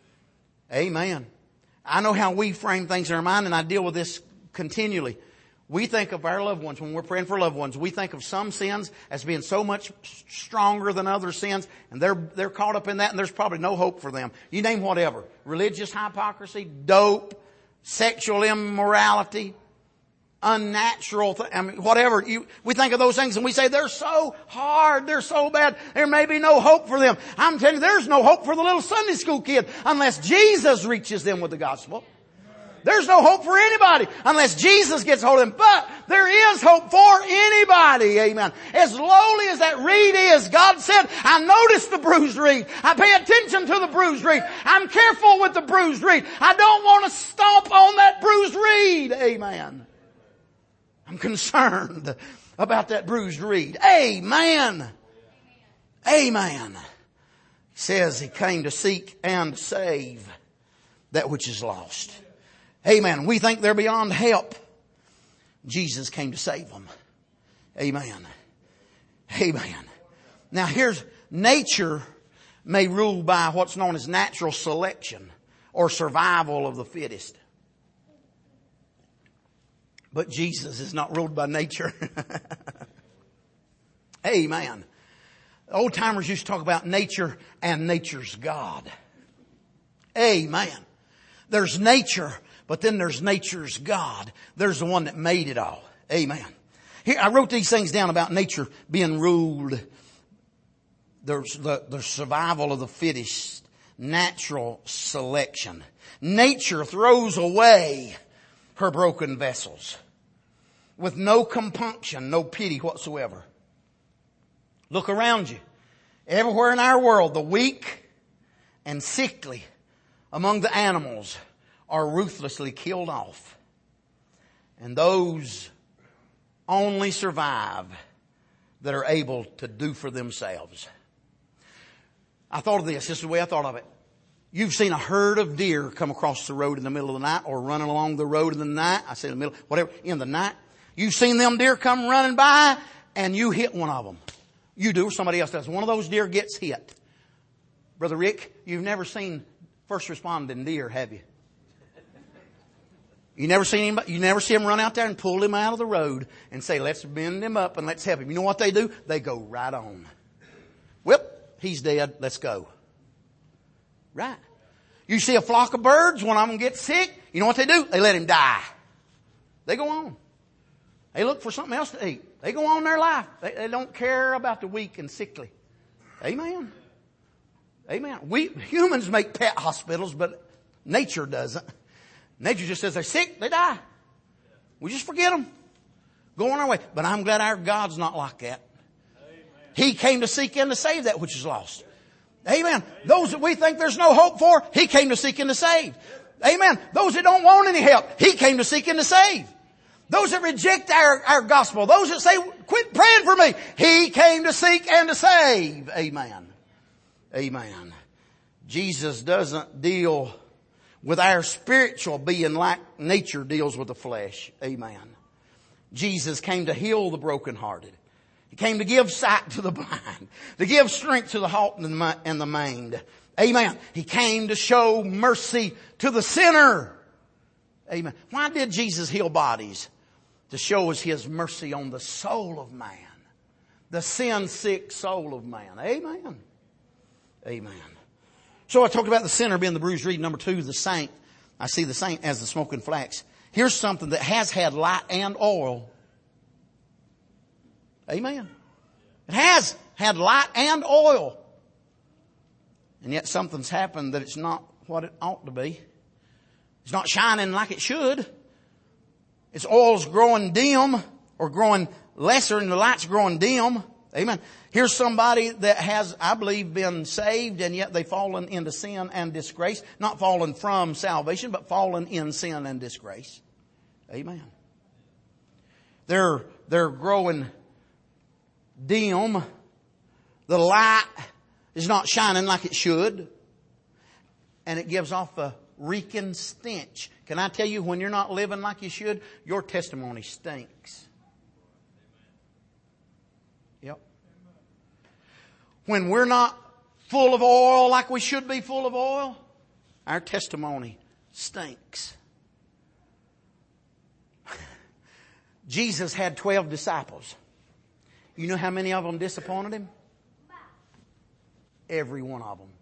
Amen. I know how we frame things in our mind, and I deal with this continually. We think of our loved ones, when we're praying for loved ones, we think of some sins as being so much stronger than other sins, and they're, they're caught up in that, and there's probably no hope for them. You name whatever. Religious hypocrisy, dope, sexual immorality, unnatural, th- I mean, whatever. You, we think of those things and we say, they're so hard, they're so bad, there may be no hope for them. I'm telling you, there's no hope for the little Sunday school kid unless Jesus reaches them with the gospel. There's no hope for anybody unless Jesus gets hold of them. But there is hope for anybody. Amen. As lowly as that reed is, God said, I notice the bruised reed. I pay attention to the bruised reed. I'm careful with the bruised reed. I don't want to stomp on that bruised reed. Amen. I'm concerned about that bruised reed. Amen. Amen. He says He came to seek and save that which is lost. Amen. We think they're beyond help. Jesus came to save them. Amen. Amen. Now here's, nature may rule by what's known as natural selection or survival of the fittest. But Jesus is not ruled by nature. Amen. Old timers used to talk about nature and nature's God. Amen. There's nature, but then there's nature's God. There's the one that made it all. Amen. Here, I wrote these things down about nature being ruled. There's the, the survival of the fittest, natural selection. Nature throws away her broken vessels with no compunction, no pity whatsoever. Look around you. Everywhere in our world, the weak and sickly among the animals are ruthlessly killed off. And those only survive that are able to do for themselves. I thought of this. This is the way I thought of it. You've seen a herd of deer come across the road in the middle of the night or running along the road in the night. I say in the middle, whatever, in the night. You've seen them deer come running by and you hit one of them. You do or somebody else does. One of those deer gets hit. Brother Rick, you've never seen first responding deer, have you? You never seen anybody, you never see them run out there and pull him out of the road and say, let's bend him up and let's help him. You know what they do? They go right on. Whip, he's dead. Let's go. Right. You see a flock of birds, one of them gets sick. You know what they do? They let him die. They go on. They look for something else to eat. They go on their life. They, they don't care about the weak and sickly. Amen. Amen. We humans make pet hospitals, but nature doesn't. Nature just says they're sick, they die. We just forget them. Go on our way. But I'm glad our God's not like that. He came to seek and to save that which is lost. Amen. Those that we think there's no hope for, He came to seek and to save. Amen. Those that don't want any help, He came to seek and to save. Those that reject our, our gospel, those that say, quit praying for me, He came to seek and to save. Amen. Amen. Jesus doesn't deal with our spiritual being like nature deals with the flesh. Amen. Jesus came to heal the brokenhearted. He came to give sight to the blind, to give strength to the halt and the maimed. Amen. He came to show mercy to the sinner. Amen. Why did Jesus heal bodies? To show us His mercy on the soul of man. The sin-sick soul of man. Amen. Amen. So I talked about the sinner being the bruised reed. Number two, the saint. I see the saint as the smoking flax. Here's something that has had light and oil. Amen. It has had light and oil. And yet something's happened that it's not what it ought to be. It's not shining like it should. Its oil's growing dim or growing lesser and the light's growing dim. Amen. Here's somebody that has, I believe, been saved and yet they've fallen into sin and disgrace. Not fallen from salvation, but fallen in sin and disgrace. Amen. They're, they're growing dim. The light is not shining like it should. And it gives off a reeking stench. Can I tell you, when you're not living like you should, your testimony stinks. Yep. When we're not full of oil like we should be full of oil, our testimony stinks. Jesus had twelve disciples. You know how many of them disappointed Him? Every one of them.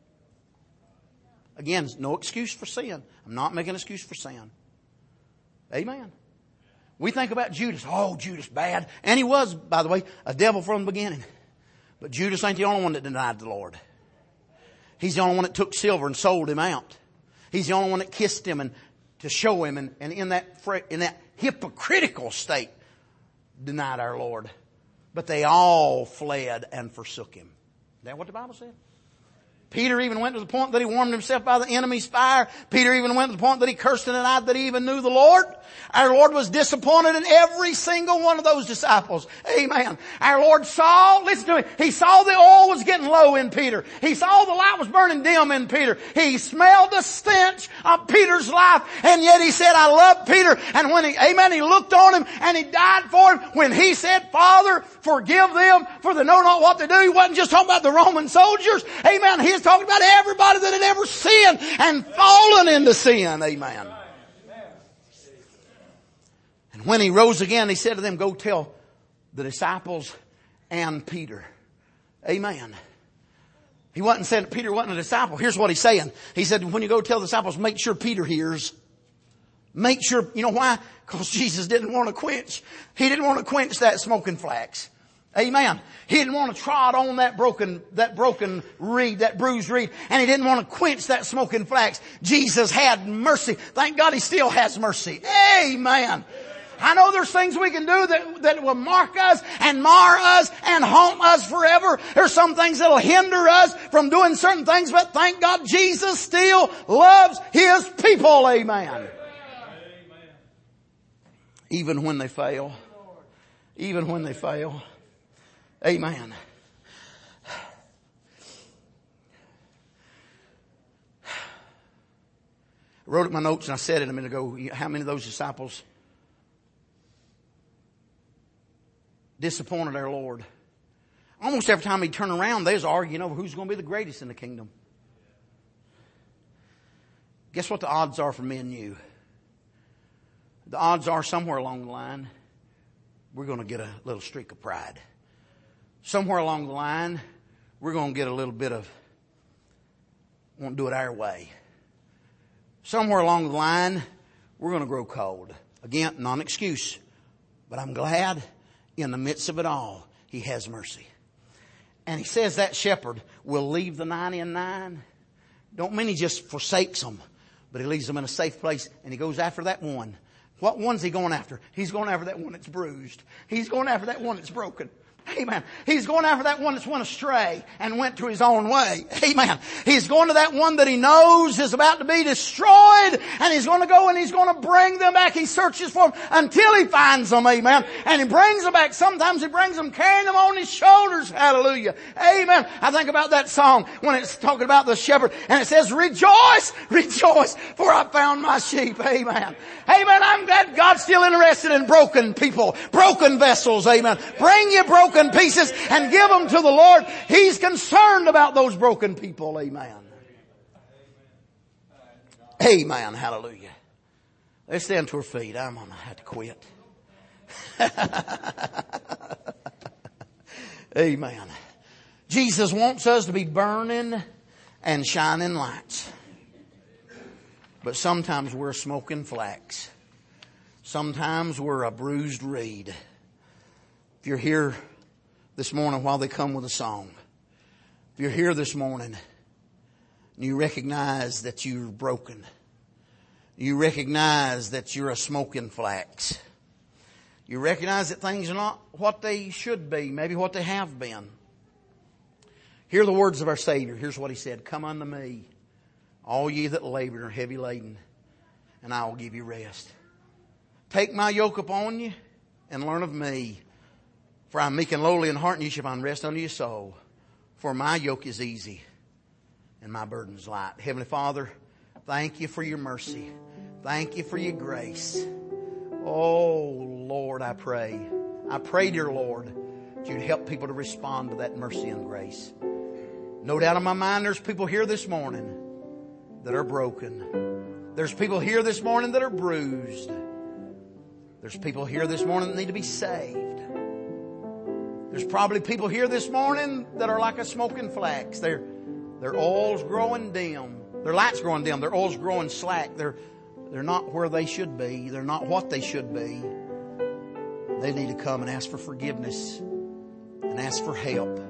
Again, no excuse for sin. I'm not making an excuse for sin. Amen. We think about Judas. Oh, Judas bad. And he was, by the way, a devil from the beginning. But Judas ain't the only one that denied the Lord. He's the only one that took silver and sold Him out. He's the only one that kissed Him and to show Him, and, and in that in that hypocritical state denied our Lord. But they all fled and forsook Him. Is that what the Bible said? Peter even went to the point that he warmed himself by the enemy's fire. Peter even went to the point that he cursed and denied that he even knew the Lord. Our Lord was disappointed in every single one of those disciples. Amen. Our Lord saw, listen to me, He saw the oil was getting low in Peter. He saw the light was burning dim in Peter. He smelled the stench of Peter's life, and yet He said, I love Peter. And when he, amen, He looked on him and He died for him. When He said, Father, forgive them, for they know not what they do. He wasn't just talking about the Roman soldiers. Amen. He was talking about everybody that had ever sinned and fallen into sin. Amen. And when He rose again, He said to them, go tell the disciples and Peter. Amen. He wasn't saying Peter wasn't a disciple. Here's what he's saying. He said, when you go tell the disciples, make sure Peter hears. Make sure, you know why? Because Jesus didn't want to quench. He didn't want to quench that smoking flax. Amen. He didn't want to trod on that broken, that broken reed, that bruised reed. And he didn't want to quench that smoking flax. Jesus had mercy. Thank God he still has mercy. Amen. I know there's things we can do that, that will mark us and mar us and haunt us forever. There's some things that'll hinder us from doing certain things, but thank God Jesus still loves His people. Amen. Even when they fail. Even when they fail. Amen. I wrote it in my notes and I said it a minute ago. How many of those disciples disappointed our Lord? Almost every time he'd turn around, they was arguing over who's going to be the greatest in the kingdom. Guess what the odds are for me and you? The odds are somewhere along the line, we're going to get a little streak of pride. Somewhere along the line, we're going to get a little bit of, want to do it our way. Somewhere along the line, we're going to grow cold. Again, not an excuse, but I'm glad in the midst of it all, He has mercy. And He says that shepherd will leave the ninety and nine. Don't mean He just forsakes them, but He leaves them in a safe place and He goes after that one. What one's He going after? He's going after that one that's bruised. He's going after that one that's broken. Amen. He's going after that one that's went astray and went to his own way. Amen. He's going to that one that he knows is about to be destroyed, and he's going to go and he's going to bring them back. He searches for them until he finds them. Amen. And he brings them back. Sometimes he brings them carrying them on his shoulders. Hallelujah. Amen. I think about that song when it's talking about the shepherd and it says, rejoice, rejoice, for I found my sheep. Amen. Amen. I'm glad God's still interested in broken people, broken vessels. Amen. Bring your broken pieces and give them to the Lord. He's concerned about those broken people. Amen. Amen. Hallelujah. Let's stand to our feet. I'm going to have to quit. Amen. Jesus wants us to be burning and shining lights. But sometimes we're smoking flax. Sometimes we're a bruised reed. If you're here this morning while they come with a song, if you're here this morning and you recognize that you're broken, you recognize that you're a smoking flax, you recognize that things are not what they should be, maybe what they have been, hear the words of our Savior. Here's what He said, come unto me, all ye that labor and are heavy laden, and I will give you rest. Take my yoke upon you and learn of me. For I am meek and lowly in heart, and ye shall find rest unto your soul. For my yoke is easy, and my burden is light. Heavenly Father, thank you for your mercy. Thank you for your grace. Oh, Lord, I pray. I pray, dear Lord, that you'd help people to respond to that mercy and grace. No doubt in my mind there's people here this morning that are broken. There's people here this morning that are bruised. There's people here this morning that need to be saved. There's probably people here this morning that are like a smoking flax. Their, their oil's growing dim. Their light's growing dim. Their oil's growing slack. They're, they're not where they should be. They're not what they should be. They need to come and ask for forgiveness and ask for help.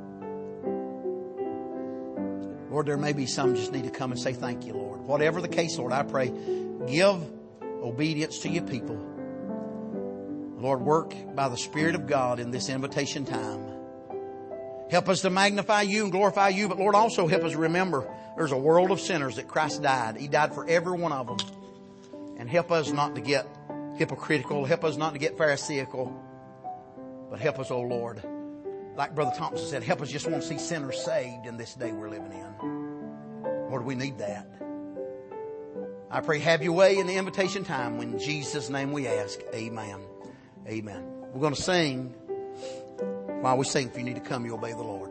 Lord, there may be some just need to come and say thank you, Lord. Whatever the case, Lord, I pray, give obedience to your people. Lord, work by the Spirit of God in this invitation time. Help us to magnify you and glorify you, but Lord, also help us remember there's a world of sinners that Christ died. He died for every one of them. And help us not to get hypocritical. Help us not to get pharisaical. But help us, oh Lord, like Brother Thompson said, help us just want to see sinners saved in this day we're living in. Lord, we need that. I pray have your way in the invitation time. In Jesus' name we ask. Amen. Amen. We're going to sing. While we sing, if you need to come, you obey the Lord.